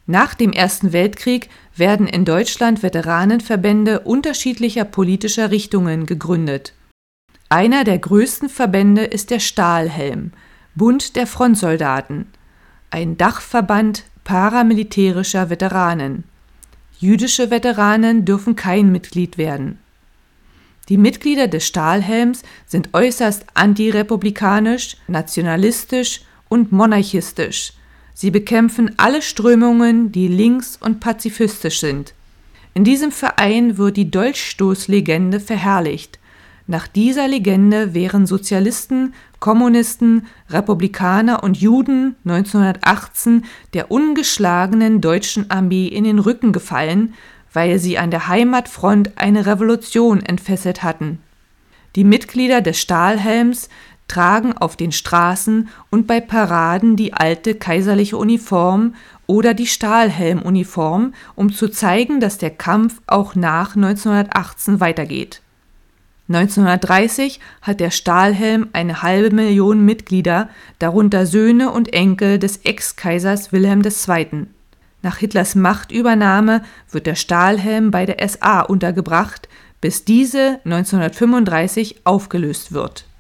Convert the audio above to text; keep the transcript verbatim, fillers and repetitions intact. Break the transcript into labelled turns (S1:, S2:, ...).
S1: Nach dem Ersten Weltkrieg werden in Deutschland Veteranenverbände unterschiedlicher politischer Richtungen gegründet. Einer der größten Verbände ist der Stahlhelm, Bund der Frontsoldaten, ein Dachverband paramilitärischer Veteranen. Jüdische Veteranen dürfen kein Mitglied werden. Die Mitglieder des Stahlhelms sind äußerst antirepublikanisch, nationalistisch und monarchistisch. Sie bekämpfen alle Strömungen, die links und pazifistisch sind. In diesem Verein wird die Dolchstoßlegende verherrlicht. Nach dieser Legende wären Sozialisten, Kommunisten, Republikaner und Juden neunzehnhundertachtzehn der ungeschlagenen deutschen Armee in den Rücken gefallen, weil sie an der Heimatfront eine Revolution entfesselt hatten. Die Mitglieder des Stahlhelms tragen auf den Straßen und bei Paraden die alte kaiserliche Uniform oder die Stahlhelmuniform, um zu zeigen, dass der Kampf auch nach neunzehnhundertachtzehn weitergeht. neunzehnhundertdreißig hat der Stahlhelm eine halbe Million Mitglieder, darunter Söhne und Enkel des Ex-Kaisers Wilhelm der Zweite. Nach Hitlers Machtübernahme wird der Stahlhelm bei der S A untergebracht, bis diese neunzehnhundertfünfunddreißig aufgelöst wird.